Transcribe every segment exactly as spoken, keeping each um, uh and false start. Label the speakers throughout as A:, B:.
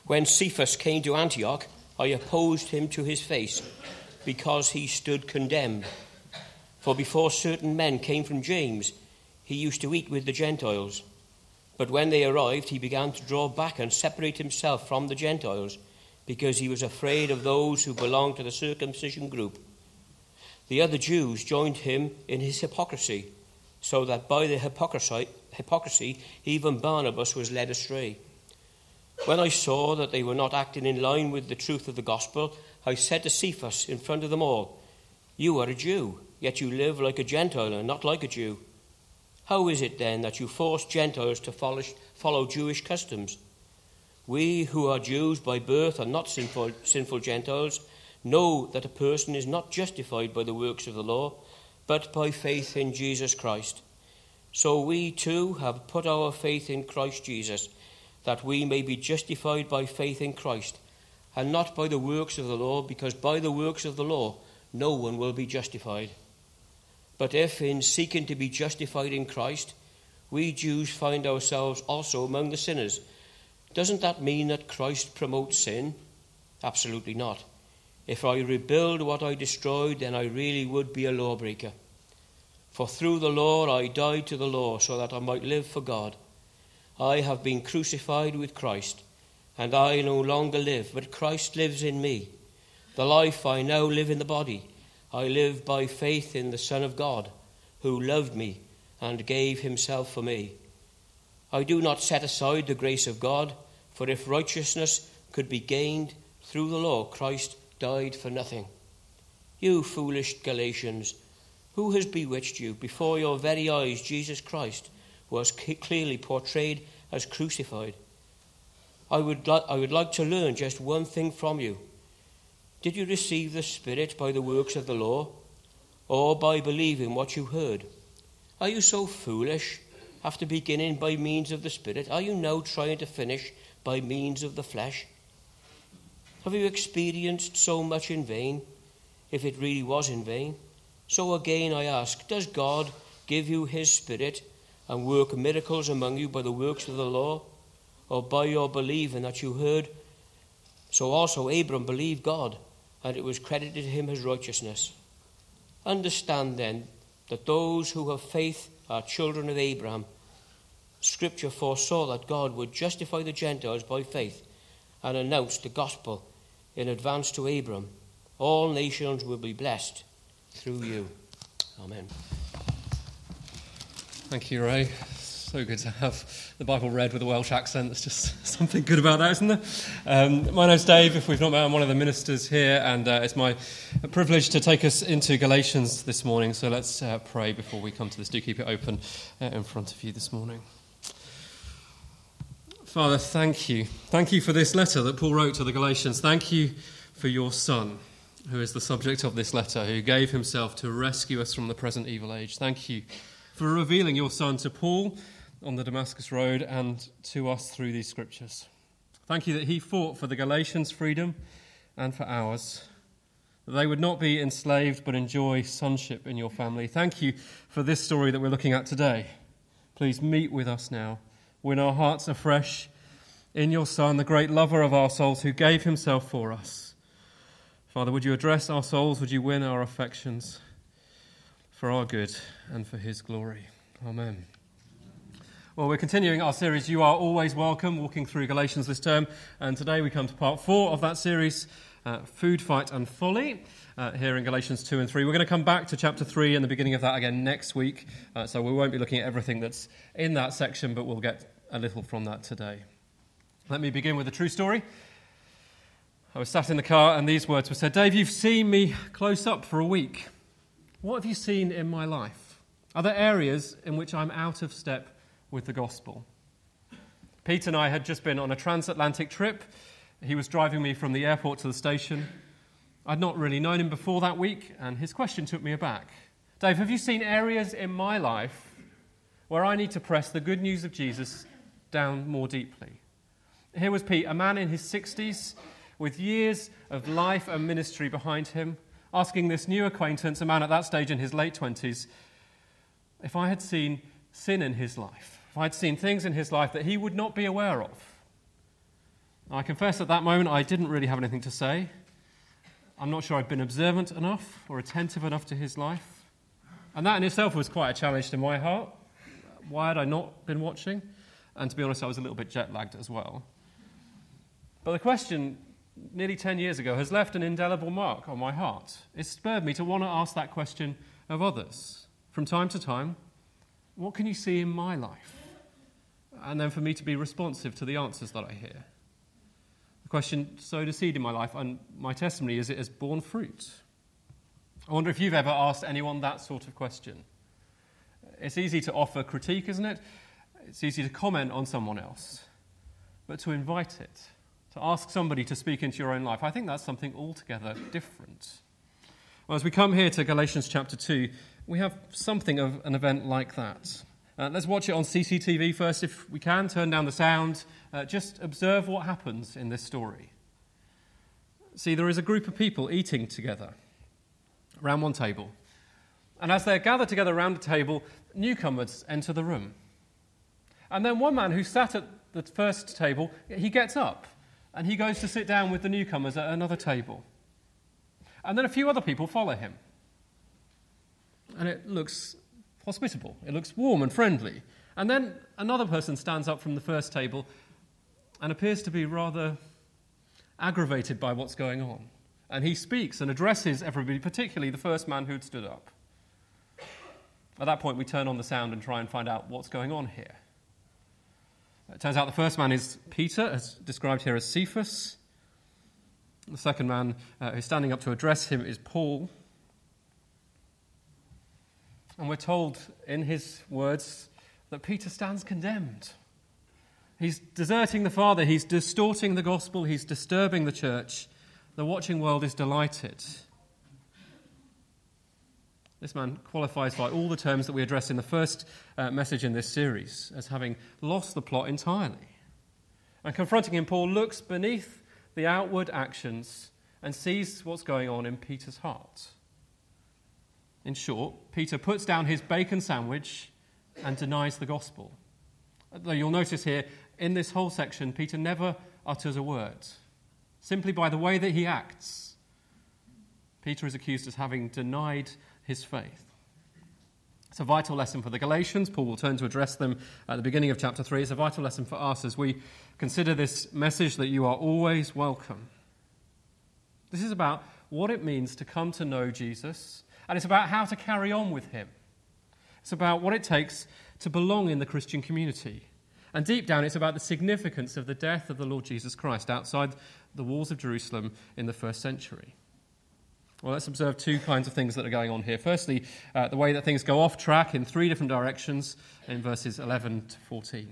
A: When Cephas came to Antioch, I opposed him to his face, because he stood condemned. For before certain men came from James, he used to eat with the Gentiles. But when they arrived, he began to draw back and separate himself from the Gentiles, because he was afraid of those who belonged to the circumcision group. The other Jews joined him in his hypocrisy, so that by the hypocrisy, hypocrisy even Barnabas was led astray. When I saw that they were not acting in line with the truth of the gospel, I said to Cephas in front of them all, "You are a Jew, yet you live like a Gentile and not like a Jew. How is it then that you force Gentiles to follow, follow Jewish customs? We who are Jews by birth and not sinful, sinful Gentiles know that a person is not justified by the works of the law, but by faith in Jesus Christ. So we too have put our faith in Christ Jesus, that we may be justified by faith in Christ, and not by the works of the law, because by the works of the law no one will be justified. But if in seeking to be justified in Christ, we Jews find ourselves also among the sinners, doesn't that mean that Christ promotes sin? Absolutely not. If I rebuild what I destroyed, then I really would be a lawbreaker. For through the law I died to the law, so that I might live for God. I have been crucified with Christ, and I no longer live, but Christ lives in me. The life I now live in the body, I live by faith in the Son of God, who loved me and gave himself for me. I do not set aside the grace of God, for if righteousness could be gained through the law, Christ died for nothing. You foolish Galatians, who has bewitched you? Before your very eyes Jesus Christ was clearly portrayed as crucified. I would, li- I would like to learn just one thing from you. Did you receive the Spirit by the works of the law, or by believing what you heard? Are you so foolish? After beginning by means of the Spirit, are you now trying to finish by means of the flesh? Have you experienced so much in vain, if it really was in vain? So again I ask, does God give you his Spirit and work miracles among you by the works of the law, or by your believing that you heard? So also Abram believed God, and it was credited to him as righteousness. Understand then that those who have faith are children of Abraham. Scripture foresaw that God would justify the Gentiles by faith and announced the gospel in advance to Abram. All nations will be blessed through you. Amen.
B: Thank you, Ray. So good to have the Bible read with a Welsh accent. There's just something good about that, isn't there? Um, my name's Dave. If we've not met, I'm one of the ministers here, and uh, it's my privilege to take us into Galatians this morning. So let's uh, pray before we come to this. Do keep it open uh, in front of you this morning. Father, thank you. Thank you for this letter that Paul wrote to the Galatians. Thank you for your Son, who is the subject of this letter, who gave himself to rescue us from the present evil age. Thank you for revealing your Son to Paul on the Damascus Road and to us through these scriptures. Thank you that he fought for the Galatians' freedom and for ours, that they would not be enslaved but enjoy sonship in your family. Thank you for this story that we're looking at today. Please meet with us now. Win our hearts afresh in your Son, the great lover of our souls, who gave himself for us. Father, would you address our souls? Would you win our affections for our good and for his glory? Amen. Well, we're continuing our series, You Are Always Welcome, walking through Galatians this term. And today we come to part four of that series, uh, Food, Fight and Folly, uh, here in Galatians two and three. We're going to come back to chapter three and the beginning of that again next week. Uh, so we won't be looking at everything that's in that section, but we'll get a little from that today. Let me begin with a true story. I was sat in the car and these words were said, Dave, you've seen me close up for a week. What have you seen in my life? Are there areas in which I'm out of step with the gospel? Pete and I had just been on a transatlantic trip. He was driving me from the airport to the station. I'd not really known him before that week, and his question took me aback. Dave, have you seen areas in my life where I need to press the good news of Jesus down more deeply? Here was Pete, a man in his sixties, with years of life and ministry behind him, asking this new acquaintance, a man at that stage in his late twenties, if I had seen sin in his life, if I'd seen things in his life that he would not be aware of. I confess at that moment I didn't really have anything to say. I'm not sure I'd been observant enough or attentive enough to his life. And that in itself was quite a challenge to my heart. Why had I not been watching? And to be honest, I was a little bit jet-lagged as well. But the question, nearly ten years ago, has left an indelible mark on my heart. It spurred me to want to ask that question of others. From time to time, what can you see in my life? And then for me to be responsive to the answers that I hear. The question sowed a seed in my life, and my testimony is it has borne fruit. I wonder if you've ever asked anyone that sort of question. It's easy to offer critique, isn't it? It's easy to comment on someone else. But to invite it, to ask somebody to speak into your own life, I think that's something altogether different. Well, as we come here to Galatians chapter two, we have something of an event like that. Uh, let's watch it on C C T V first if we can. Turn down the sound. Uh, just observe what happens in this story. See, there is a group of people eating together around one table. And as they're gathered together around a table, newcomers enter the room. And then one man who sat at the first table, he gets up and he goes to sit down with the newcomers at another table. And then a few other people follow him. And it looks hospitable. It looks warm and friendly. And then another person stands up from the first table and appears to be rather aggravated by what's going on. And he speaks and addresses everybody, particularly the first man who'd stood up. At that point, we turn on the sound and try and find out what's going on here. It turns out the first man is Peter, as described here as Cephas. The second man uh, who's standing up to address him is Paul. And we're told in his words that Peter stands condemned. He's deserting the Father, he's distorting the gospel, he's disturbing the church. The watching world is delighted. This man qualifies by all the terms that we addressed in the first uh, message in this series as having lost the plot entirely. And confronting him, Paul looks beneath the outward actions and sees what's going on in Peter's heart. In short, Peter puts down his bacon sandwich and denies the gospel. Though you'll notice here, in this whole section, Peter never utters a word. Simply by the way that he acts, Peter is accused of having denied his faith. It's a vital lesson for the Galatians. Paul will turn to address them at the beginning of chapter three. It's a vital lesson for us as we consider this message that you are always welcome. This is about what it means to come to know Jesus, and it's about how to carry on with him. It's about what it takes to belong in the Christian community. And deep down, it's about the significance of the death of the Lord Jesus Christ outside the walls of Jerusalem in the first century. Well, let's observe two kinds of things that are going on here. Firstly, uh, the way that things go off track in three different directions in verses eleven to fourteen.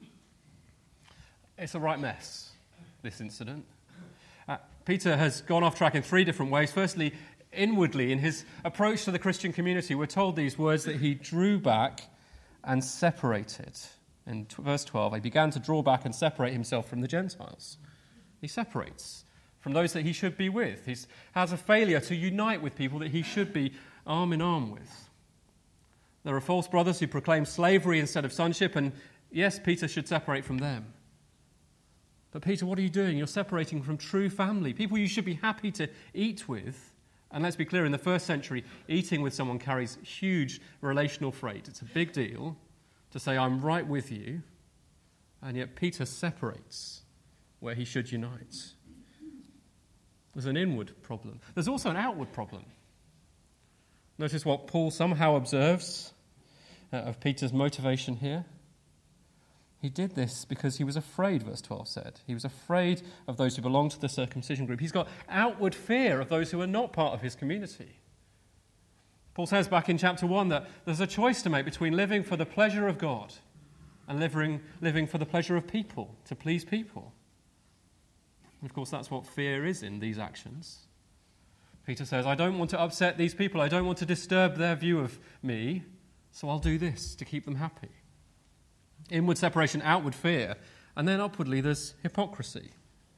B: It's a right mess, this incident. Uh, Peter has gone off track in three different ways. Firstly, inwardly, in his approach to the Christian community, we're told these words that he drew back and separated. In verse twelve, he began to draw back and separate himself from the Gentiles. He separates from those that he should be with. He has a failure to unite with people that he should be arm in arm with. There are false brothers who proclaim slavery instead of sonship, and yes, Peter should separate from them. But Peter, what are you doing? You're separating from true family, people you should be happy to eat with. And let's be clear, in the first century, eating with someone carries huge relational freight. It's a big deal to say, I'm right with you, and yet Peter separates where he should unite. There's an inward problem. There's also an outward problem. Notice what Paul somehow observes uh, of Peter's motivation here. He did this because he was afraid, verse twelve said. He was afraid of those who belonged to the circumcision group. He's got outward fear of those who are not part of his community. Paul says back in chapter one that there's a choice to make between living for the pleasure of God and living, living for the pleasure of people, to please people. And of course, that's what fear is in these actions. Peter says, I don't want to upset these people. I don't want to disturb their view of me, so I'll do this to keep them happy. Inward separation, outward fear, and then upwardly there's hypocrisy.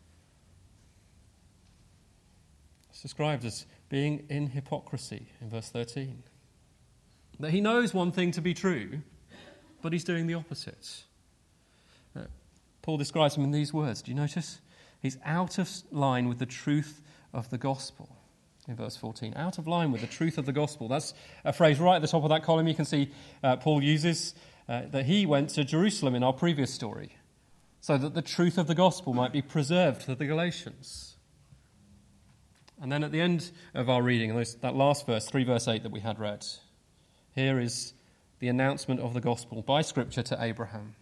B: It's described as being in hypocrisy in verse thirteen. That he knows one thing to be true, but he's doing the opposite. Uh, Paul describes him in these words. Do you notice? He's out of line with the truth of the gospel. In verse fourteen, out of line with the truth of the gospel. That's a phrase right at the top of that column. You can see uh, Paul uses uh, that he went to Jerusalem in our previous story so that the truth of the gospel might be preserved for the Galatians. And then at the end of our reading, those, that last verse, three verse eight that we had read, here is the announcement of the gospel by Scripture to Abraham.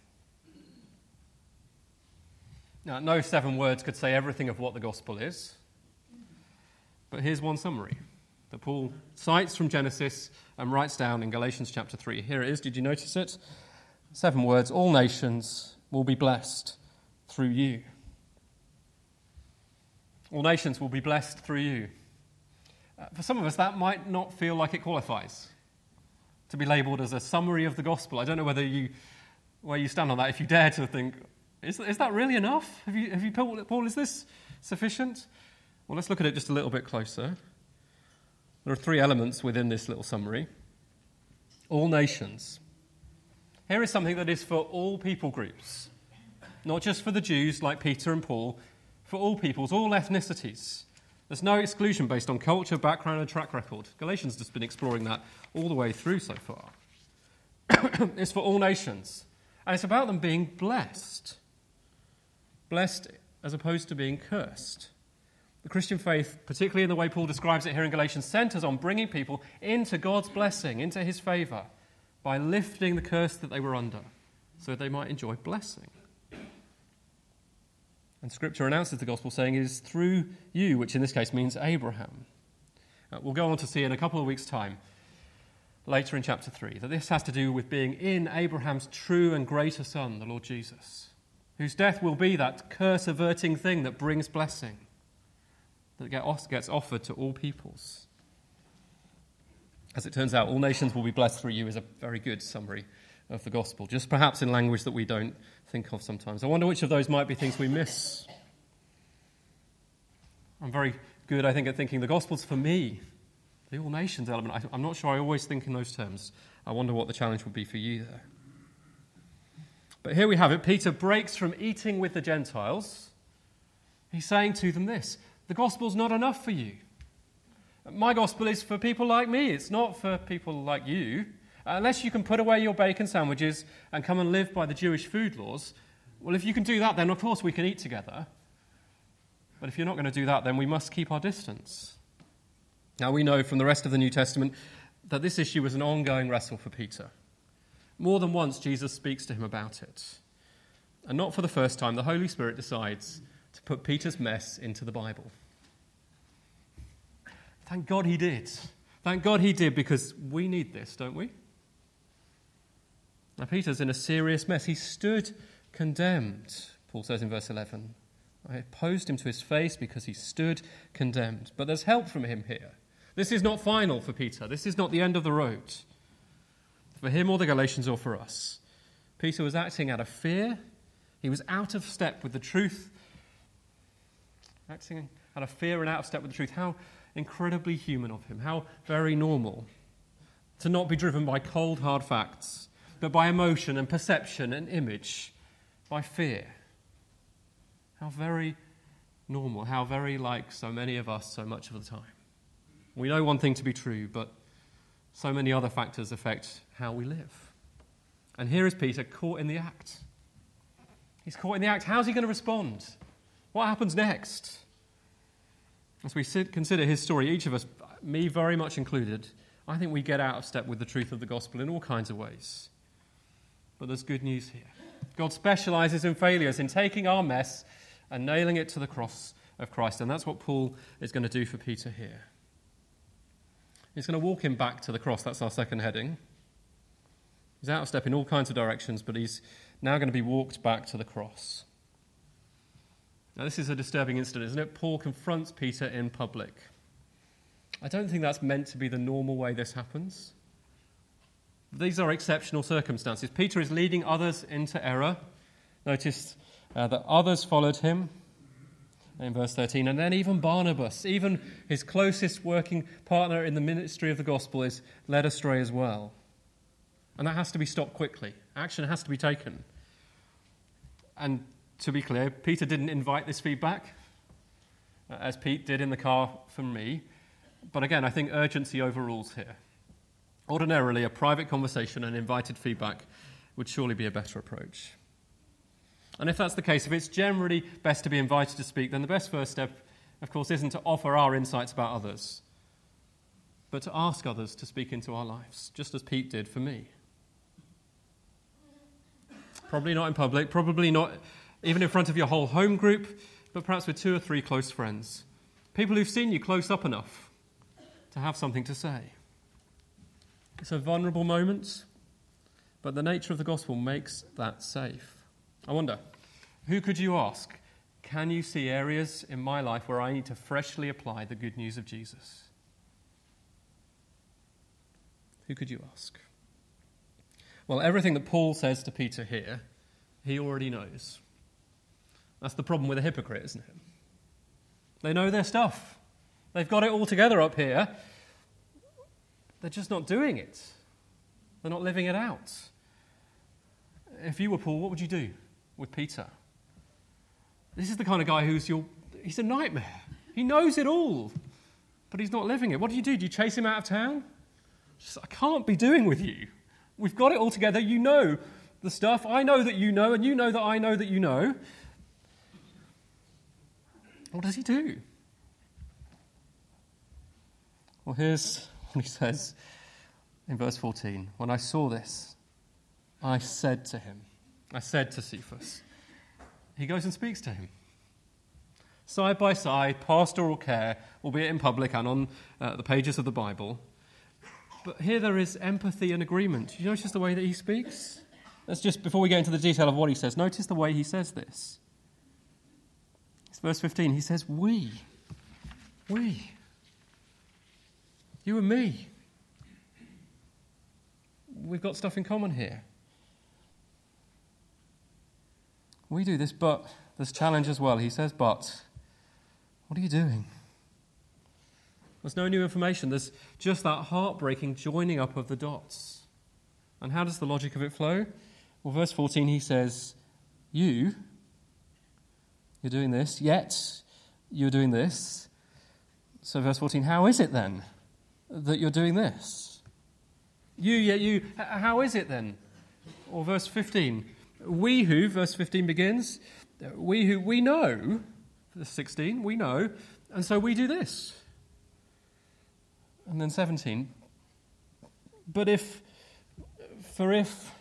B: Now, no seven words could say everything of what the gospel is, but here's one summary that Paul cites from Genesis and writes down in Galatians chapter three. Here it is. Did you notice it? Seven words. All nations will be blessed through you. All nations will be blessed through you. Uh, for some of us, that might not feel like it qualifies to be labelled as a summary of the gospel. I don't know whether you, where you stand on that. If you dare to think, is, is that really enough? Have you, have you, Paul, is this sufficient? Well, let's look at it just a little bit closer. There are three elements within this little summary. All nations. Here is something that is for all people groups, not just for the Jews like Peter and Paul, for all peoples, all ethnicities. There's no exclusion based on culture, background, and track record. Galatians has been exploring that all the way through so far. It's for all nations. And it's about them being blessed. Blessed as opposed to being cursed. The Christian faith, particularly in the way Paul describes it here in Galatians, centers on bringing people into God's blessing, into his favor, by lifting the curse that they were under, so they might enjoy blessing. And Scripture announces the gospel saying it is through you, which in this case means Abraham. Uh, we'll go on to see in a couple of weeks' time, later in chapter three, that this has to do with being in Abraham's true and greater son, the Lord Jesus, whose death will be that curse-averting thing that brings blessing, that gets offered to all peoples. As it turns out, all nations will be blessed through you is a very good summary of the gospel, just perhaps in language that we don't think of sometimes. I wonder which of those might be things we miss. I'm very good, I think, at thinking the gospel's for me. The all nations element, I, I'm not sure I always think in those terms. I wonder what the challenge would be for you there. But here we have it. Peter breaks from eating with the Gentiles. He's saying to them this: the gospel's not enough for you. My gospel is for people like me. It's not for people like you. Unless you can put away your bacon sandwiches and come and live by the Jewish food laws, well, if you can do that, then of course we can eat together. But if you're not going to do that, then we must keep our distance. Now, we know from the rest of the New Testament that this issue was an ongoing wrestle for Peter. More than once, Jesus speaks to him about it. And not for the first time, the Holy Spirit decides to put Peter's mess into the Bible. Thank God he did. Thank God he did, because we need this, don't we? Now, Peter's in a serious mess. He stood condemned, Paul says in verse eleven. I opposed him to his face because he stood condemned. But there's help from him here. This is not final for Peter. This is not the end of the road. For him or the Galatians or for us. Peter was acting out of fear. He was out of step with the truth. Acting out of fear and out of step with the truth. How incredibly human of him. How very normal. To not be driven by cold, hard facts, but by emotion and perception and image, by fear. How very normal, how very like so many of us so much of the time. We know one thing to be true, but so many other factors affect how we live. And here is Peter caught in the act. He's caught in the act. How's he going to respond? What happens next? As we consider his story, each of us, me very much included, I think we get out of step with the truth of the gospel in all kinds of ways. But there's good news here. God specializes in failures, in taking our mess and nailing it to the cross of Christ. And that's what Paul is going to do for Peter here. He's going to walk him back to the cross. That's our second heading. He's out of step in all kinds of directions, but he's now going to be walked back to the cross. Now, this is a disturbing incident, isn't it? Paul confronts Peter in public. I don't think that's meant to be the normal way this happens. These are exceptional circumstances. Peter is leading others into error. Notice uh, that others followed him in verse thirteen, and then even Barnabas, even his closest working partner in the ministry of the gospel, is led astray as well. And that has to be stopped quickly. Action has to be taken. And to be clear, Peter didn't invite this feedback, as Pete did in the car from me. But again, I think urgency overrules here. Ordinarily, a private conversation and invited feedback would surely be a better approach. And if that's the case, if it's generally best to be invited to speak, then the best first step, of course, isn't to offer our insights about others, but to ask others to speak into our lives, just as Pete did for me. Probably not in public, probably not even in front of your whole home group, but perhaps with two or three close friends, people who've seen you close up enough to have something to say. It's a vulnerable moment, but the nature of the gospel makes that safe. I wonder, who could you ask? Can you see areas in my life where I need to freshly apply the good news of Jesus? Who could you ask? Well, everything that Paul says to Peter here, he already knows. That's the problem with a hypocrite, isn't it? They know their stuff. They've got it all together up here. They're just not doing it. They're not living it out. If you were Paul, what would you do with Peter? This is the kind of guy who's your, he's a nightmare. He knows it all, but he's not living it. What do you do? Do you chase him out of town? Just, I can't be doing with you. We've got it all together. You know the stuff. I know that you know, and you know that I know that you know. What does he do? Well, here's what he says in verse fourteen. When I saw this, I said to him, I said to Cephas. He goes and speaks to him. Side by side, pastoral care, albeit in public and on uh, the pages of the Bible. But here there is empathy and agreement. Do you notice the way that he speaks? Let's just, before we get into the detail of what he says, notice the way he says this. It's verse fifteen. He says, we. We. You and me. We've got stuff in common here. We do this, but there's challenge as well. He says, but what are you doing? There's no new information. There's just that heartbreaking joining up of the dots. And how does the logic of it flow? Well, verse fourteen, he says, you, you're doing this, yet you're doing this. So verse fourteen, how is it then that you're doing this? You, yet you, how is it then? Or verse fifteen, we who, verse fifteen begins, we who, we know, verse sixteen, we know, and so we do this. And then seventeen, but if, for if,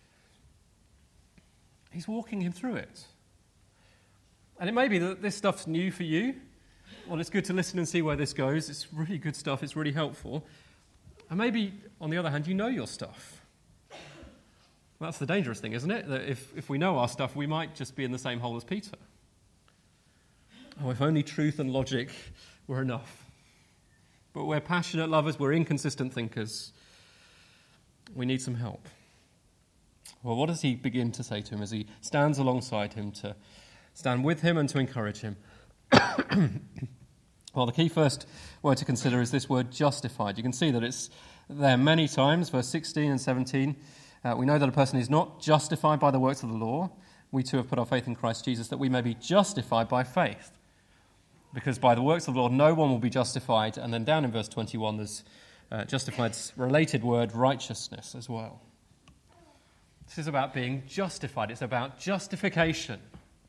B: he's walking him through it. And it may be that this stuff's new for you. Well, it's good to listen and see where this goes. It's really good stuff. It's really helpful. And maybe, on the other hand, you know your stuff. Well, that's the dangerous thing, isn't it? That if, if we know our stuff, we might just be in the same hole as Peter. Oh, if only truth and logic were enough. But we're passionate lovers, we're inconsistent thinkers. We need some help. Well, what does he begin to say to him as he stands alongside him to stand with him and to encourage him? Well, the key first word to consider is this word justified. You can see that it's there many times, verse sixteen and seventeen. Uh, we know that a person is not justified by the works of the law. We too have put our faith in Christ Jesus, that we may be justified by faith. Because by the works of the law, no one will be justified. And then down in verse twenty-one, there's uh, justified's related word, righteousness, as well. This is about being justified. It's about justification.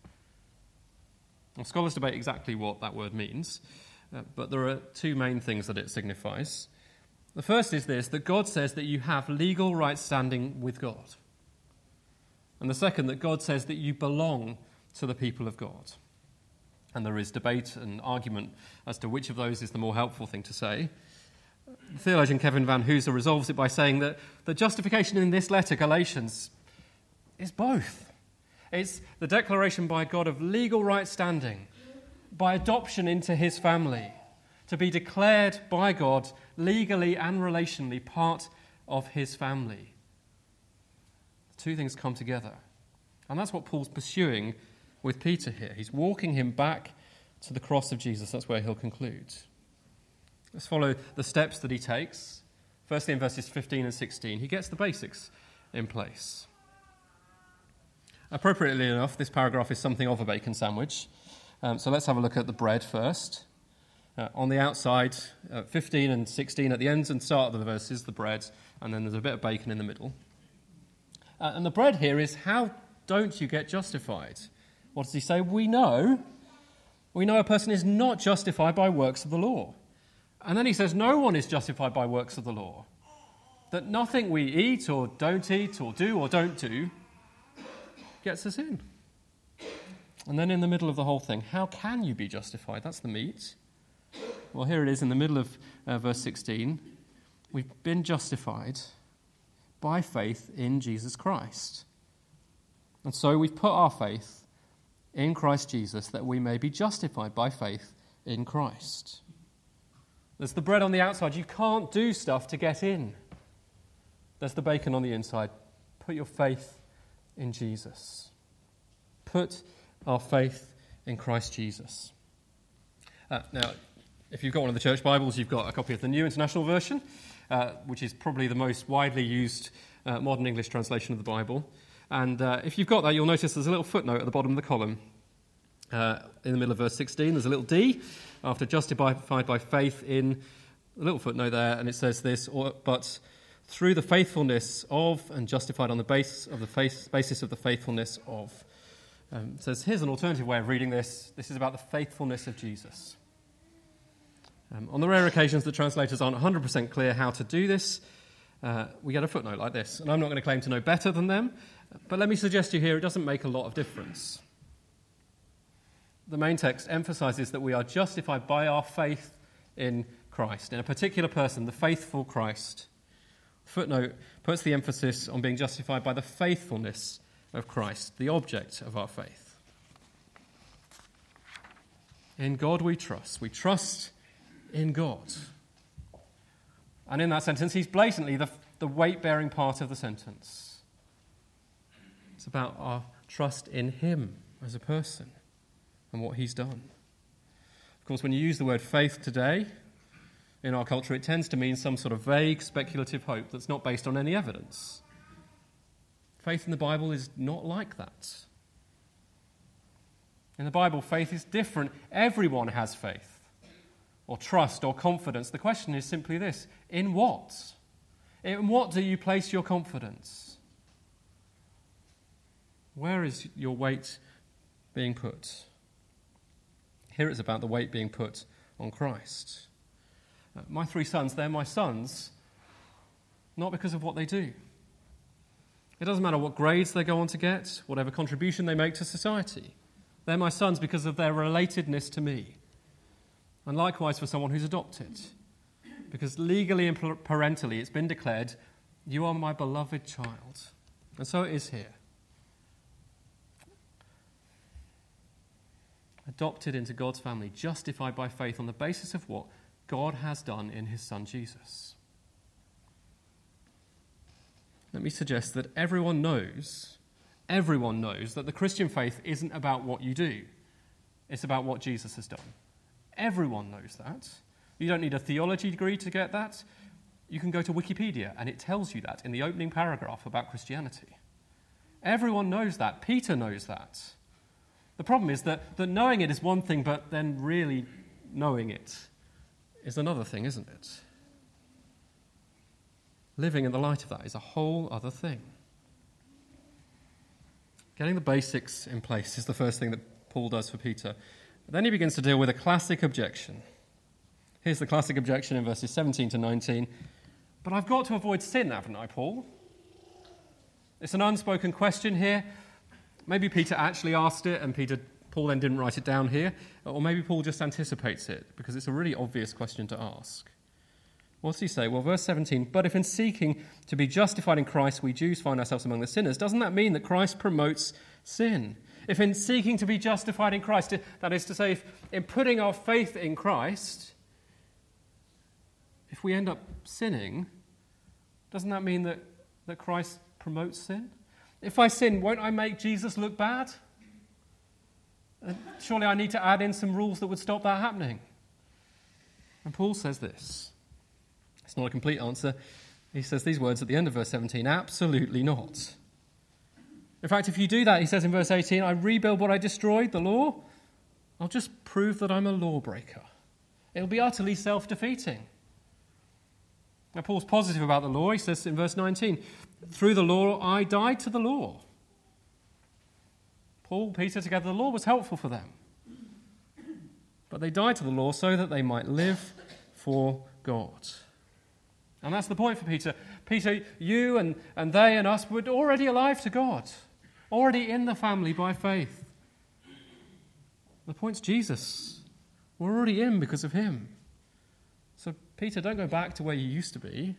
B: Well, scholars debate exactly what that word means, uh, but there are two main things that it signifies. The first is this, that God says that you have legal right standing with God. And the second, that God says that you belong to the people of God. And there is debate and argument as to which of those is the more helpful thing to say. The theologian Kevin Van Hooser resolves it by saying that the justification in this letter, Galatians, is both. It's the declaration by God of legal right standing, by adoption into his family, to be declared by God legally and relationally part of his family. The two things come together. And that's what Paul's pursuing with Peter here. He's walking him back to the cross of Jesus. That's where he'll conclude. Let's follow the steps that he takes. Firstly, in verses fifteen and sixteen, he gets the basics in place. Appropriately enough, this paragraph is something of a bacon sandwich. Um, so let's have a look at the bread first. Uh, on the outside, uh, fifteen and sixteen at the ends and start of the verses, the bread, and then there's a bit of bacon in the middle. Uh, and the bread here is, how don't you get justified? What does he say? We know. We know a person is not justified by works of the law. And then he says no one is justified by works of the law. That nothing we eat or don't eat or do or don't do gets us in. And then in the middle of the whole thing, how can you be justified? That's the meat. Well, here it is in the middle of uh, verse sixteen. We've been justified by faith in Jesus Christ. And so we've put our faith in Christ Jesus that we may be justified by faith in Christ. There's the bread on the outside. You can't do stuff to get in. There's the bacon on the inside. Put your faith in Jesus. Put our faith in Christ Jesus. Uh, now, if you've got one of the church Bibles, you've got a copy of the New International Version, uh, which is probably the most widely used uh, modern English translation of the Bible. And uh, if you've got that, you'll notice there's a little footnote at the bottom of the column. Uh, in the middle of verse sixteen, there's a little D, after justified by faith in, a little footnote there, and it says this, or, but through the faithfulness of, and justified on the base of the faith, basis of the faithfulness of. Um, it says, here's an alternative way of reading this. This is about the faithfulness of Jesus. Um, on the rare occasions the translators aren't one hundred percent clear how to do this, uh, we get a footnote like this. And I'm not going to claim to know better than them, but let me suggest to you here it doesn't make a lot of difference. The main text emphasizes that we are justified by our faith in Christ, in a particular person, the faithful Christ. Footnote puts the emphasis on being justified by the faithfulness of Christ, the object of our faith. In God we trust. We trust in God. And in that sentence, he's blatantly the, the weight-bearing part of the sentence. It's about our trust in him as a person and what he's done. Of course, when you use the word faith today, in our culture, it tends to mean some sort of vague, speculative hope that's not based on any evidence. Faith in the Bible is not like that. In the Bible, faith is different. Everyone has faith, or trust, or confidence. The question is simply this: in what? In what do you place your confidence? Where is your weight being put? Here it's about the weight being put on Christ. Uh, my three sons, they're my sons, not because of what they do. It doesn't matter what grades they go on to get, whatever contribution they make to society. They're my sons because of their relatedness to me. And likewise for someone who's adopted. Because legally and parentally it's been declared, you are my beloved child. And so it is here. Adopted into God's family, justified by faith on the basis of what God has done in his Son Jesus. Let me suggest that everyone knows, everyone knows that the Christian faith isn't about what you do. It's about what Jesus has done. Everyone knows that. You don't need a theology degree to get that. You can go to Wikipedia and it tells you that in the opening paragraph about Christianity. Everyone knows that. Peter knows that. The problem is that, that knowing it is one thing, but then really knowing it is another thing, isn't it? Living in the light of that is a whole other thing. Getting the basics in place is the first thing that Paul does for Peter. Then he begins to deal with a classic objection. Here's the classic objection in verses seventeen to nineteen. But I've got to avoid sin, haven't I, Paul? It's an unspoken question here. Maybe Peter actually asked it and Peter, Paul then didn't write it down here. Or maybe Paul just anticipates it because it's a really obvious question to ask. What does he say? Well, verse seventeen, but if in seeking to be justified in Christ we Jews find ourselves among the sinners, doesn't that mean that Christ promotes sin? If in seeking to be justified in Christ, that is to say, if in putting our faith in Christ, if we end up sinning, doesn't that mean that, that Christ promotes sin? If I sin, won't I make Jesus look bad? Uh, surely I need to add in some rules that would stop that happening. And Paul says this. It's not a complete answer. He says these words at the end of verse seventeen, absolutely not. In fact, if you do that, he says in verse eighteen, I rebuild what I destroyed, the law, I'll just prove that I'm a lawbreaker. It'll be utterly self-defeating. Now, Paul's positive about the law. He says in verse nineteen, through the law, I died to the law. Paul, Peter, together, the law was helpful for them. But they died to the law so that they might live for God. And that's the point for Peter. Peter, you and, and they and us were already alive to God, already in the family by faith. The point's Jesus. We're already in because of him. So, Peter, don't go back to where you used to be.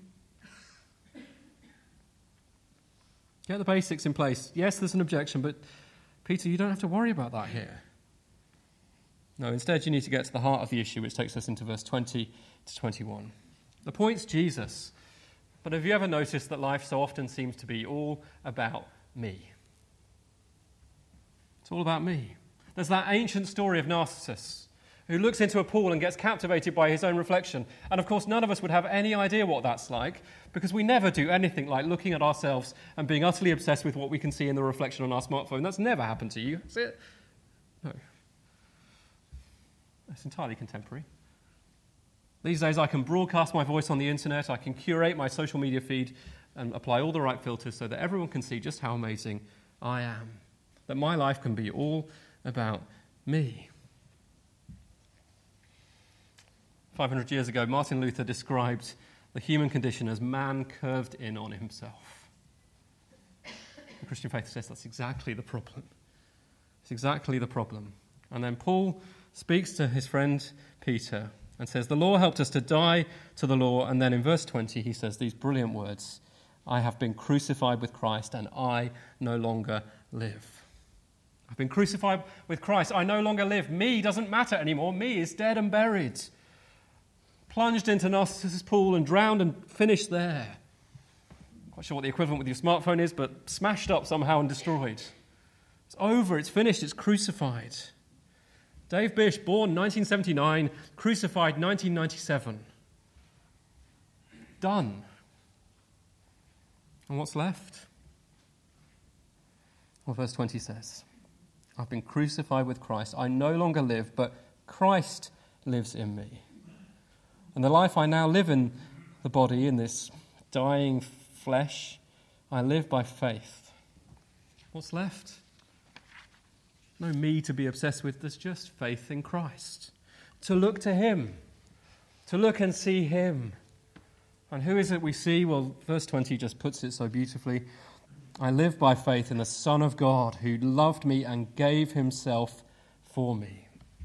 B: Get the basics in place. Yes, there's an objection, but Peter, you don't have to worry about that here. No, instead you need to get to the heart of the issue, which takes us into verse twenty to twenty-one. The point's Jesus. But have you ever noticed that life so often seems to be all about me? It's all about me. There's that ancient story of Narcissus, who looks into a pool and gets captivated by his own reflection. And of course, none of us would have any idea what that's like, because we never do anything like looking at ourselves and being utterly obsessed with what we can see in the reflection on our smartphone. That's never happened to you, has it? No. It's entirely contemporary. These days I can broadcast my voice on the internet, I can curate my social media feed and apply all the right filters so that everyone can see just how amazing I am. That my life can be all about me. five hundred years ago, Martin Luther described the human condition as man curved in on himself. The Christian faith says that's exactly the problem. It's exactly the problem. And then Paul speaks to his friend Peter and says, the law helped us to die to the law. And then in verse twenty, he says these brilliant words, I have been crucified with Christ and I no longer live. I've been crucified with Christ. I no longer live. Me doesn't matter anymore. Me is dead and buried. Plunged into Narcissus' pool and drowned and finished there. Not quite sure what the equivalent with your smartphone is, but smashed up somehow and destroyed. It's over. It's finished. It's crucified. Dave Bish, born nineteen seventy-nine, crucified nineteen ninety-seven. Done. And what's left? Well, verse twenty says, I've been crucified with Christ. I no longer live, but Christ lives in me. And the life I now live in the body, in this dying flesh, I live by faith. What's left? No me to be obsessed with. There's just faith in Christ. To look to him. To look and see him. And who is it we see? Well, verse twenty just puts it so beautifully. I live by faith in the Son of God who loved me and gave himself for me.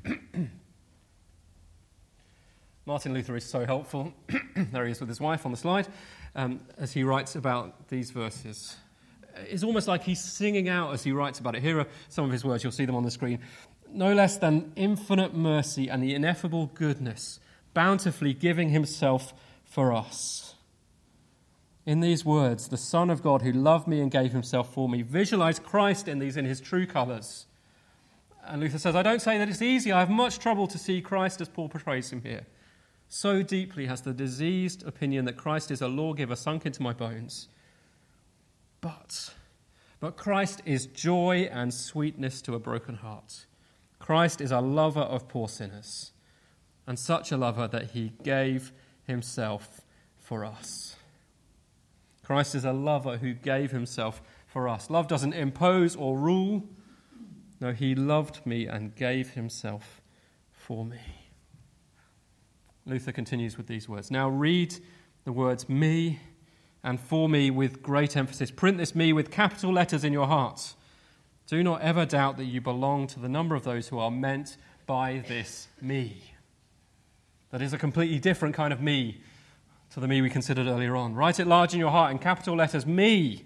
B: Martin Luther is so helpful. There he is with his wife on the slide, um, as he writes about these verses. It's almost like he's singing out as he writes about it. Here are some of his words. You'll see them on the screen. No less than infinite mercy and the ineffable goodness, bountifully giving himself for us. In these words, the Son of God who loved me and gave himself for me. Visualize Christ in these in his true colours. And Luther says, I don't say that it's easy. I have much trouble to see Christ as Paul portrays him here. So deeply has the diseased opinion that Christ is a lawgiver sunk into my bones. But, but Christ is joy and sweetness to a broken heart. Christ is a lover of poor sinners, and such a lover that he gave himself for us. Christ is a lover who gave himself for us. Love doesn't impose or rule. No, he loved me and gave himself for me. Luther continues with these words. Now read the words me and for me with great emphasis. Print this me with capital letters in your hearts. Do not ever doubt that you belong to the number of those who are meant by this me. That is a completely different kind of me to the me we considered earlier on. Write it large in your heart in capital letters, me.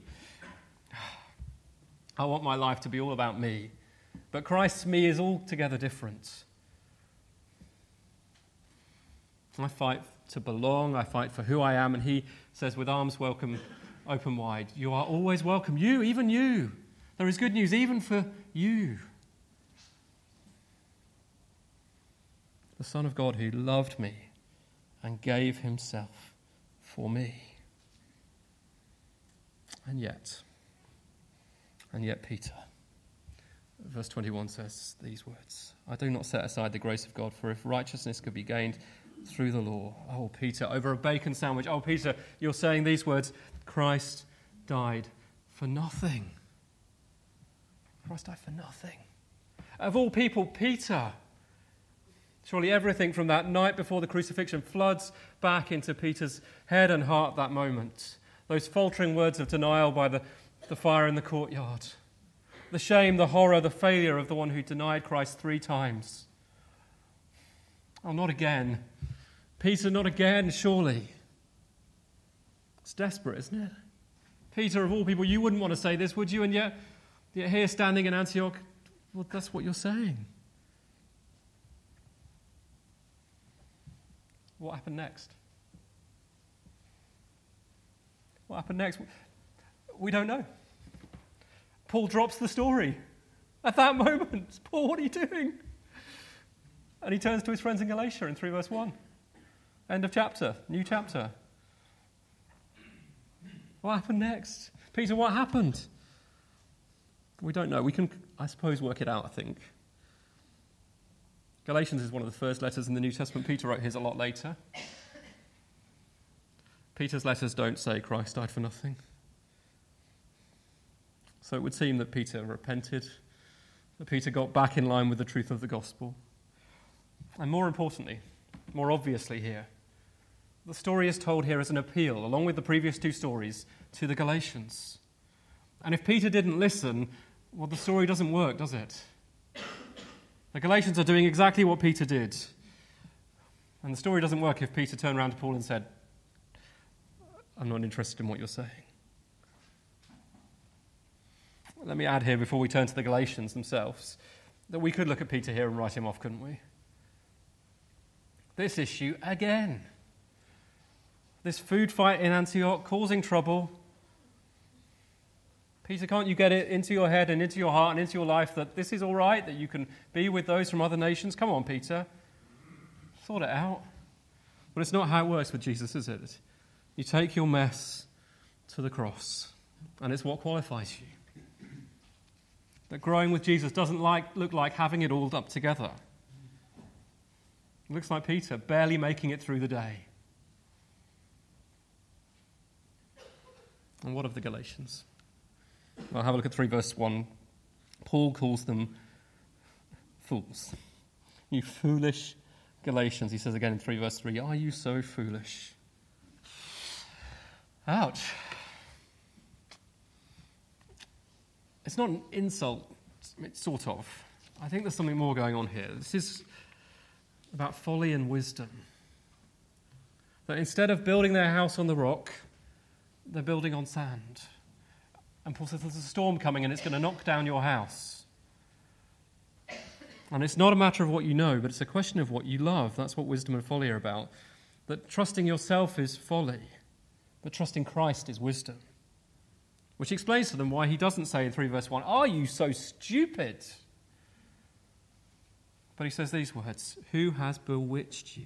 B: I want my life to be all about me. But Christ's me is altogether different. I fight to belong, I fight for who I am, and he says with arms welcome, open wide, you are always welcome, you, even you. There is good news even for you. The Son of God who loved me and gave himself for me. And yet, And yet Peter, verse twenty-one says these words, I do not set aside the grace of God, for if righteousness could be gained through the law. Oh, Peter, over a bacon sandwich. Oh, Peter, you're saying these words, Christ died for nothing. Christ died for nothing. Of all people, Peter. Surely everything from that night before the crucifixion floods back into Peter's head and heart that moment. Those faltering words of denial by the, the fire in the courtyard. The shame, the horror, the failure of the one who denied Christ three times. Oh, not again. Peter, not again, surely. It's desperate, isn't it? Peter, of all people, you wouldn't want to say this, would you? And yet, yet here standing in Antioch, well, that's what you're saying. What happened next? What happened next? We don't know. Paul drops the story at that moment. Paul, what are you doing? And he turns to his friends in Galatia in three verse one. End of chapter, new chapter. What happened next? Peter, what happened? We don't know. We can, I suppose, work it out, I think. Galatians is one of the first letters in the New Testament. Peter wrote his a lot later. Peter's letters don't say Christ died for nothing. So it would seem that Peter repented, that Peter got back in line with the truth of the gospel. And more importantly, more obviously here, the story is told here as an appeal, along with the previous two stories, to the Galatians. And if Peter didn't listen, well, the story doesn't work, does it? The Galatians are doing exactly what Peter did. And the story doesn't work if Peter turned around to Paul and said, I'm not interested in what you're saying. Let me add here, before we turn to the Galatians themselves, that we could look at Peter here and write him off, couldn't we? This issue again. This food fight in Antioch causing trouble. Peter, can't you get it into your head and into your heart and into your life that this is all right, that you can be with those from other nations? Come on, Peter. Sort it out. But it's not how it works with Jesus, is it? You take your mess to the cross, and it's what qualifies you. That growing with Jesus doesn't like, look like having it all up together. It looks like Peter barely making it through the day. And what of the Galatians? Well, have a look at three verse one. Paul calls them fools. You foolish Galatians, he says again in three verse three, are you so foolish? Ouch. It's not an insult, it's sort of. I think there's something more going on here. This is about folly and wisdom. That instead of building their house on the rock, they're building on sand. And Paul says there's a storm coming and it's going to knock down your house. And it's not a matter of what you know, but it's a question of what you love. That's what wisdom and folly are about. That trusting yourself is folly, but trusting Christ is wisdom. Which explains to them why he doesn't say in three verse one, are you so stupid? But he says these words, who has bewitched you?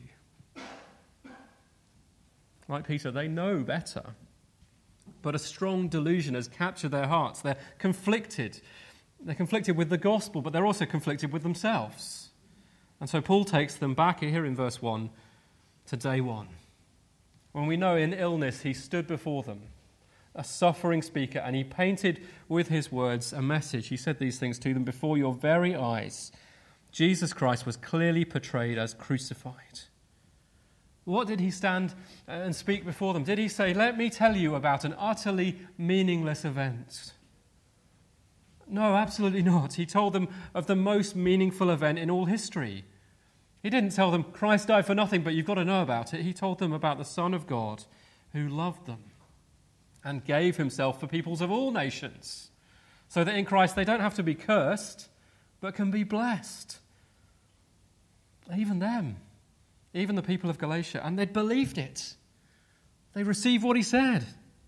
B: Like Peter, they know better. But a strong delusion has captured their hearts. They're conflicted. They're conflicted with the gospel, but they're also conflicted with themselves. And so Paul takes them back here in verse one to day one. When we know in illness he stood before them, a suffering speaker, and he painted with his words a message. He said these things to them before your very eyes. Jesus Christ was clearly portrayed as crucified. What did he stand and speak before them? Did he say, let me tell you about an utterly meaningless event? No, absolutely not. He told them of the most meaningful event in all history. He didn't tell them Christ died for nothing, but you've got to know about it. He told them about the Son of God who loved them and gave himself for peoples of all nations, so that in Christ they don't have to be cursed, but can be blessed. Even them, even the people of Galatia, and they'd believed it. They received what he said.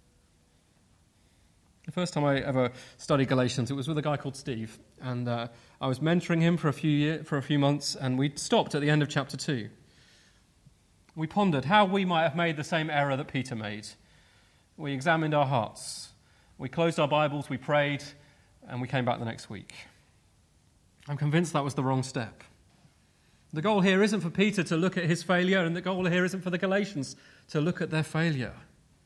B: The first time I ever studied Galatians, it was with a guy called Steve, and uh, I was mentoring him for a few year, for a few months, and we stopped at the end of chapter two. We pondered how we might have made the same error that Peter made. We examined our hearts. We closed our Bibles, we prayed, and we came back the next week. I'm convinced that was the wrong step. The goal here isn't for Peter to look at his failure, and the goal here isn't for the Galatians to look at their failure.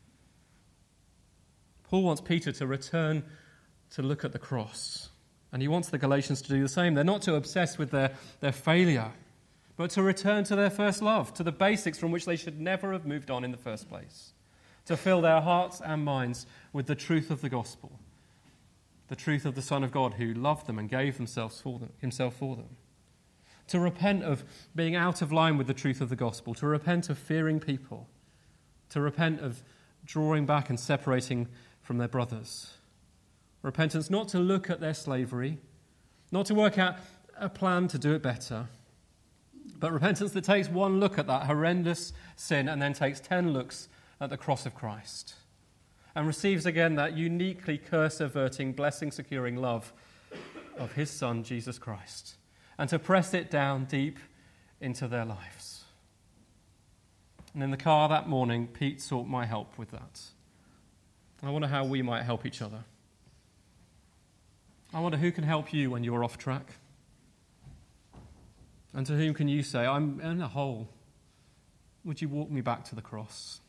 B: Paul wants Peter to return to look at the cross, and he wants the Galatians to do the same. They're not to obsess with their, their failure, but to return to their first love, to the basics from which they should never have moved on in the first place, to fill their hearts and minds with the truth of the gospel, the truth of the Son of God who loved them and gave himself for them, himself for them. To repent of being out of line with the truth of the gospel, to repent of fearing people, to repent of drawing back and separating from their brothers. Repentance not to look at their slavery, not to work out a plan to do it better, but repentance that takes one look at that horrendous sin and then takes ten looks at the cross of Christ and receives again that uniquely curse-averting, blessing-securing love of his Son, Jesus Christ, and to press it down deep into their lives. And in the car that morning, Pete sought my help with that. I wonder how we might help each other. I wonder who can help you when you're off track. And to whom can you say, I'm in a hole. Would you walk me back to the cross?